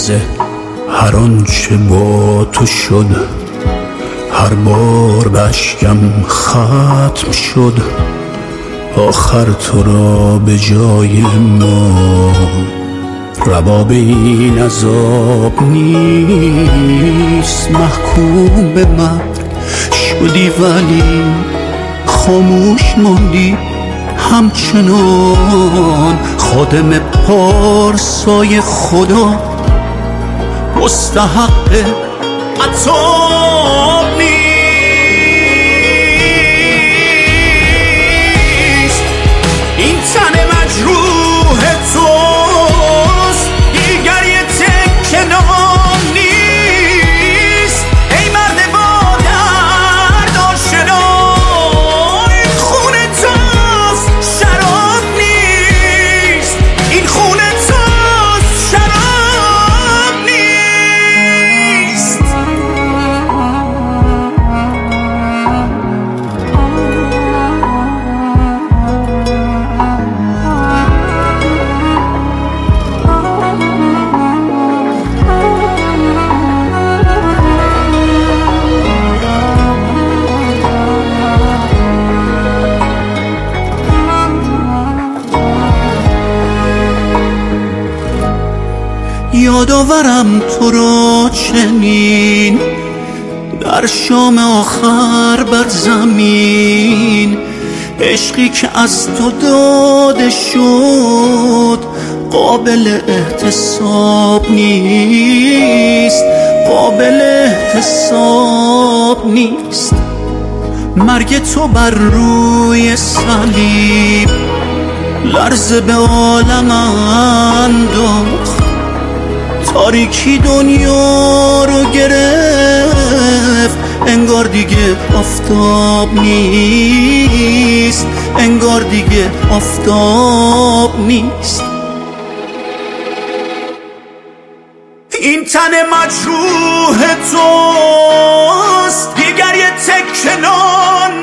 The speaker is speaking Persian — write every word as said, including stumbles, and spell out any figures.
لحظه هر آنچه با تو شد هر بار به اشکم ختم شد. آخر تو را به جای ما رباب این عذاب نیست. محکوم به مرگ شدی ولی خاموش ماندی همچنان. خادم پارسای خدا مستحق عذاب نیست. این تن مجروح توست دیگر یه تکه نان نیست. ای مرد با درد آشنا این خون توست شراب نیست. این خون توست شراب نیست. یادآورم تو را چنین در شام آخر بر زمین. عشقی که از تو داده شد قابل احتساب نیست. قابل احتساب نیست. مرگ تو بر روی صلیب لرزه به عالم انداخت. تاریکی دنیا رو گرفت انگار دیگه آفتاب نیست. انگار دیگه آفتاب نیست. این تن مجروح توست دیگر یه تکه نان